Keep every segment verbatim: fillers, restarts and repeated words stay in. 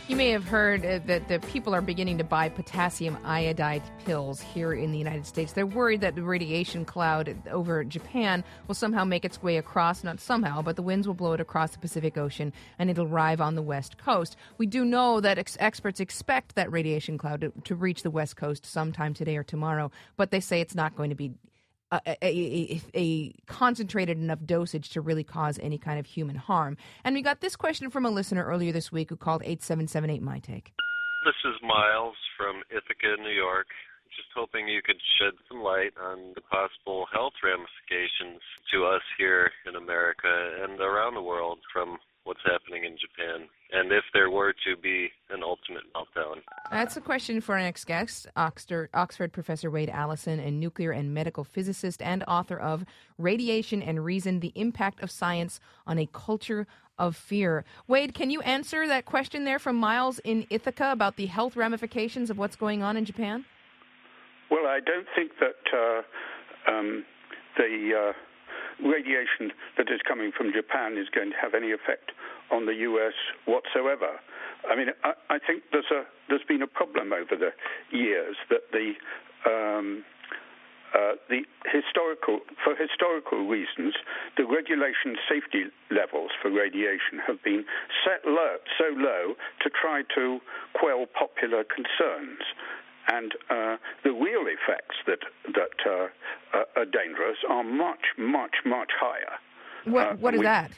You may have heard uh, that the people are beginning to buy potassium iodide pills here in the United States. They're worried that the radiation cloud over Japan will somehow make its way across, not somehow, but the winds will blow it across the Pacific Ocean and it'll arrive on the West Coast. We do know that ex- experts expect that radiation cloud to, to reach the West Coast sometime today or tomorrow, but they say it's not going to be A, a, a, a concentrated enough dosage to really cause any kind of human harm. And we got this question from a listener earlier this week who called eight seven seven eight my take. This is Miles from Ithaca, New York. Just hoping you could shed some light on the possible health ramifications to us here in America and around the world from what's happening in Japan, and if there were to be an ultimate meltdown. That's a question for our next guest, Oxford, Oxford Professor Wade Allison, a nuclear and medical physicist and author of Radiation and Reason, The Impact of Science on a Culture of Fear. Wade, can you answer that question there from Miles in Ithaca about the health ramifications of what's going on in Japan? Well, I don't think that uh, um, the... Uh, radiation that is coming from Japan is going to have any effect on the U S whatsoever. I mean, I, I think there's a there's been a problem over the years that the um, uh, the historical for historical reasons the regulation safety levels for radiation have been set low, so low to try to quell popular concerns. And uh, the real effects that that uh, uh, are dangerous are much, much, much higher. What uh, What is we, that?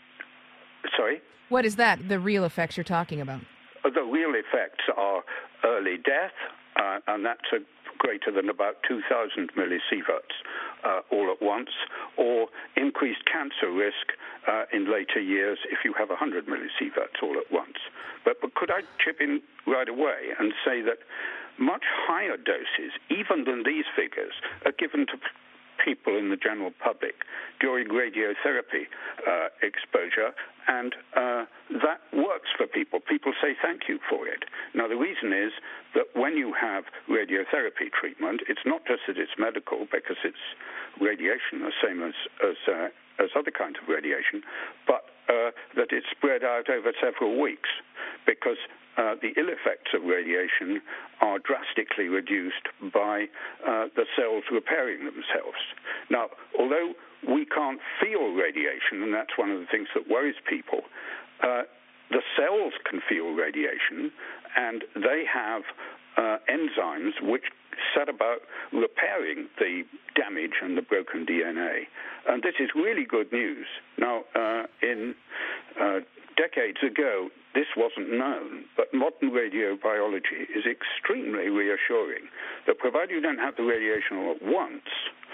Sorry? What is that, the real effects you're talking about? Uh, the real effects are early death, uh, and that's a greater than about two thousand millisieverts uh, all at once, or increased cancer risk uh, in later years if you have one hundred millisieverts all at once. But, but could I chip in right away and say that much higher doses, even than these figures, are given to people in the general public during radiotherapy uh, exposure, and uh, that works for people. People say thank you for it. Now, the reason is that when you have radiotherapy treatment, it's not just that it's medical, because it's radiation, the same as as, uh, as other kinds of radiation, but uh, that it's spread out over several weeks, because Uh, the ill effects of radiation are drastically reduced by uh, the cells repairing themselves. Now, although we can't feel radiation, and that's one of the things that worries people, uh, the cells can feel radiation, and they have uh, enzymes which set about repairing the damage and the broken D N A. And this is really good news. Now, uh, in uh, decades ago, this wasn't known, but modern radiobiology is extremely reassuring that provided you don't have the radiation all at once,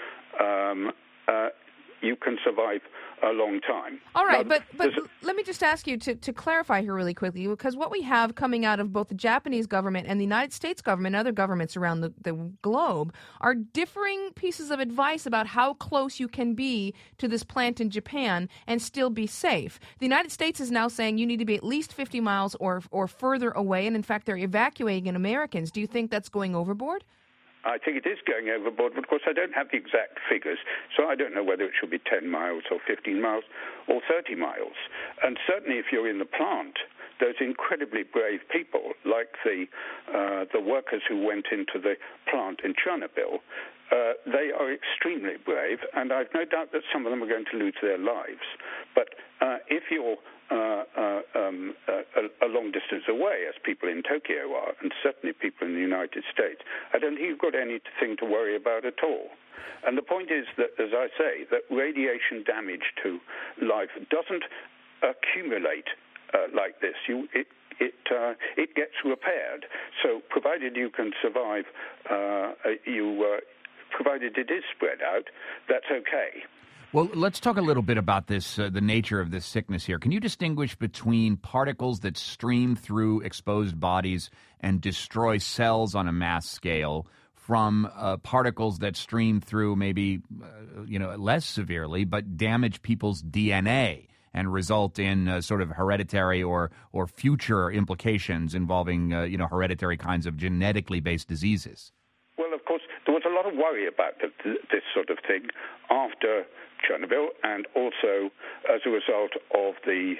um, uh, you can survive a long time. All right, now, but but let me just ask you to, to clarify here really quickly, because what we have coming out of both the Japanese government and the United States government and other governments around the, the globe are differing pieces of advice about how close you can be to this plant in Japan and still be safe. The United States is now saying you need to be at least fifty miles or or further away, and in fact they're evacuating Americans. Do you think that's going overboard? I think it is going overboard, but of course I don't have the exact figures, so I don't know whether it should be ten miles or fifteen miles or thirty miles. And certainly if you're in the plant, those incredibly brave people, like the uh, the workers who went into the plant in Chernobyl, uh, they are extremely brave, and I've no doubt that some of them are going to lose their lives. But uh, if you're uh, uh, um, uh, a, a long distance away, as people in Tokyo are, and certainly people in the United States, I don't think you've got anything to worry about at all. And the point is that, as I say, that radiation damage to life doesn't accumulate uh, like this. You, it, it, uh, it gets repaired. So provided you can survive, uh, you, uh, provided it is spread out, that's okay. Well, let's talk a little bit about this, uh, the nature of this sickness here. Can you distinguish between particles that stream through exposed bodies and destroy cells on a mass scale from uh, particles that stream through maybe, uh, you know, less severely, but damage people's D N A and result in uh, sort of hereditary or or future implications involving, uh, you know, hereditary kinds of genetically based diseases? Well, of course, there was a lot of worry about the, this sort of thing after Chernobyl, and also as a result of the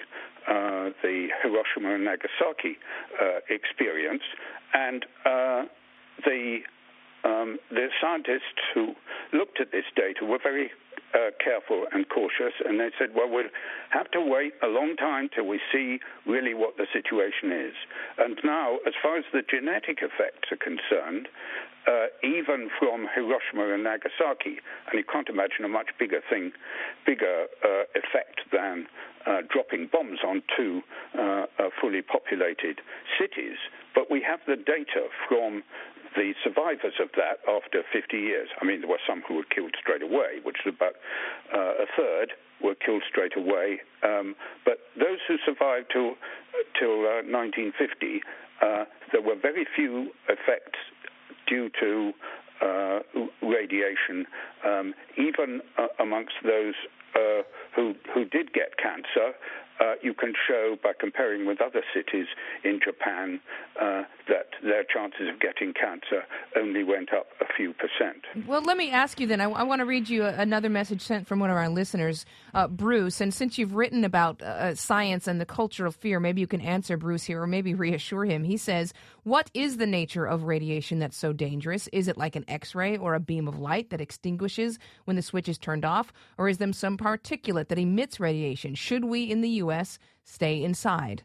uh, the Hiroshima and Nagasaki uh, experience, and uh, the um, the scientists who looked at this data were very Uh, careful and cautious, and they said, well, we'll have to wait a long time till we see really what the situation is. And now, as far as the genetic effects are concerned, uh, even from Hiroshima and Nagasaki, and you can't imagine a much bigger thing, bigger uh, effect than uh, dropping bombs on two uh, uh, fully populated cities, but we have the data from the survivors of that after fifty years. I mean, there were some who were killed straight away, which is about uh, a third were killed straight away. Um, but those who survived till, till uh, nineteen fifty, uh, there were very few effects due to uh, radiation, um, even uh, amongst those uh, who, who did get cancer. Uh, you can show by comparing with other cities in Japan uh, that their chances of getting cancer only went up a few percent. Well, let me ask you then. I, I want to read you a, another message sent from one of our listeners, uh, Bruce. And since you've written about uh, science and the culture of fear, maybe you can answer Bruce here or maybe reassure him. He says, what is the nature of radiation that's so dangerous? Is it like an X-ray or a beam of light that extinguishes when the switch is turned off? Or is there some particulate that emits radiation? Should we in the U S stay inside?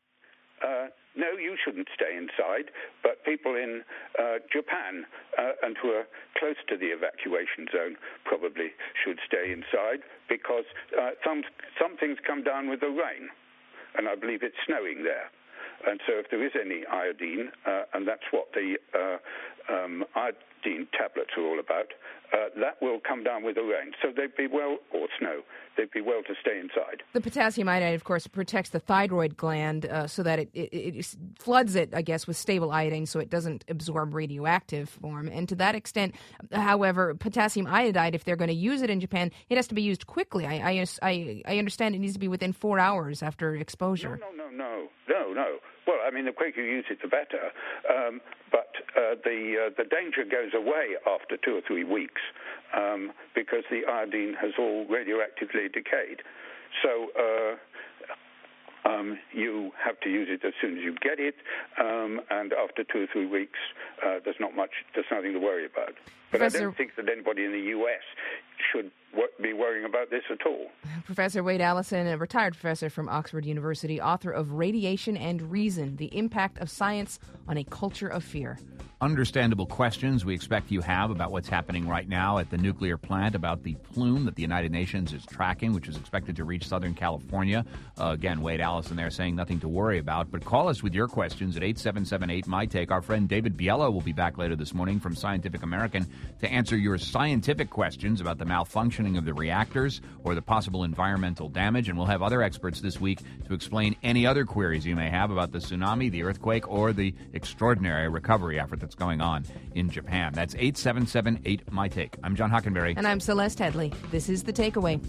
Uh, no, you shouldn't stay inside, but people in uh, Japan uh, and who are close to the evacuation zone probably should stay inside because uh, some, some things come down with the rain, and I believe it's snowing there. And so if there is any iodine, uh, and that's what the uh, um, iodine tablets are all about, uh, that will come down with the rain. So they'd be well, or snow, they'd be well to stay inside. The potassium iodide, of course, protects the thyroid gland uh, so that it, it, it floods it, I guess, with stable iodine so it doesn't absorb radioactive form. And to that extent, however, potassium iodide, if they're going to use it in Japan, it has to be used quickly. I, I, I, I understand it needs to be within four hours after exposure. No, no, no, no, no, no. Well, I mean, the quicker you use it, the better. Um, but uh, the uh, the danger goes away after two or three weeks um, because the iodine has all radioactively decayed. So uh, um, you have to use it as soon as you get it, um, and after two or three weeks, uh, there's not much, there's nothing to worry about. But Professor, I don't think that anybody in the U S should be worrying about this at all. Professor Wade Allison, a retired professor from Oxford University, author of Radiation and Reason, The Impact of Science on a Culture of Fear. Understandable questions we expect you have about what's happening right now at the nuclear plant, about the plume that the United Nations is tracking, which is expected to reach Southern California. Uh, again, Wade Allison there saying nothing to worry about. But call us with your questions at eight seven seven eight, M Y T A K E. Our friend David Biella will be back later this morning from Scientific American to answer your scientific questions about the malfunctioning of the reactors or the possible environmental damage. And we'll have other experts this week to explain any other queries you may have about the tsunami, the earthquake, or the extraordinary recovery effort that's going on in Japan. That's eight seven seven eight, M Y T A K E. I'm John Hockenberry. And I'm Celeste Headley. This is The Takeaway.